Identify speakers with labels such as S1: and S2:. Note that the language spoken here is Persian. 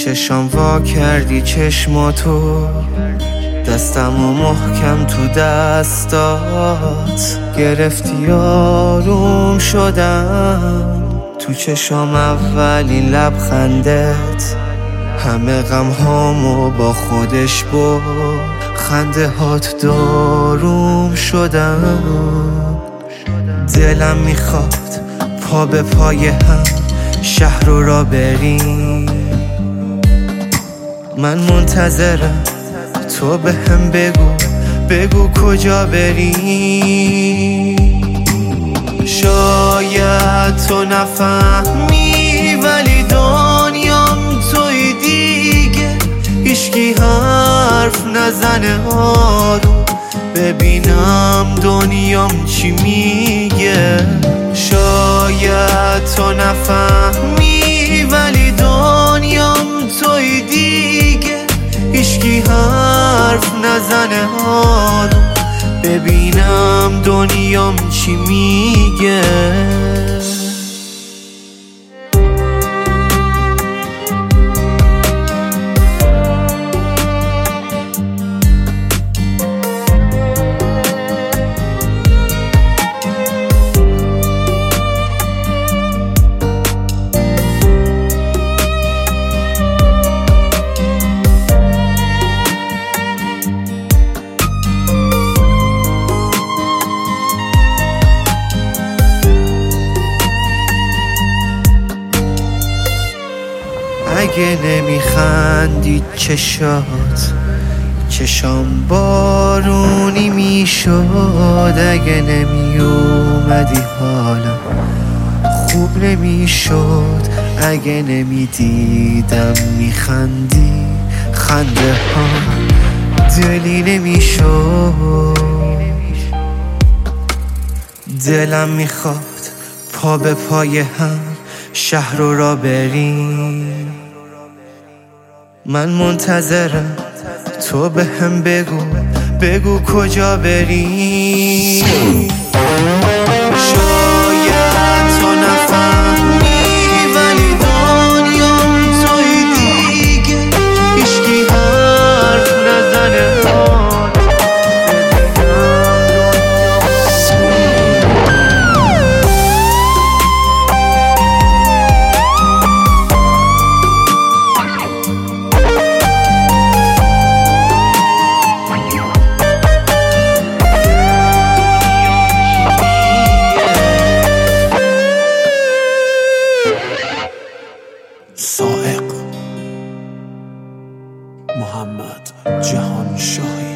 S1: چشام وا کردی چشماتو، دستمو محکم تو دستات گرفتی، آروم شدم تو چشام اولین لبخندت، همه غم هامو با خودش برد، خنده هات داروم شدم. دلم میخواد پا به پای هم شهر رو را بریم، من منتظرم تو به هم بگو کجا بریم. شاید تو نفهمی ولی دنیام توی دیگه، هیچکی حرف نزنه، آروم ببینم دنیام چی میگه. شاید تو نفهمی ولی دنیام توی دیگه، هیچکی حرف نزنه، آروم ببینم دنیام چی میگه. اگه نمیخندید چشام بارونی میشد، اگه نمیومدی حالا خوب نمیشد، اگه نمیدیدم میخندی خنده ها دلی نمیشد. دلم میخواد پا به پای هم شهر رو را بریم، من منتظرم تو به هم بگو کجا بریم. شاید تو نفهمی ولی دنیام توی دیگه، هیچکی حرف نزنه،
S2: سائق محمد جهانشاهی.